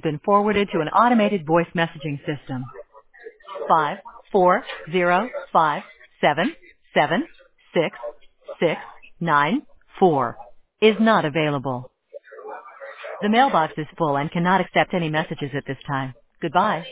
been forwarded to an automated voice messaging system. 54057766694 is not available. The mailbox is full and cannot accept any messages at this time. Goodbye.